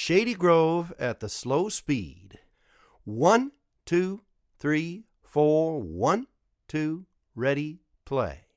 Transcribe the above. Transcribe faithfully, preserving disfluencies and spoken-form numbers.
Shady Grove at the slow speed. One, two, three, four, one, two, ready, play.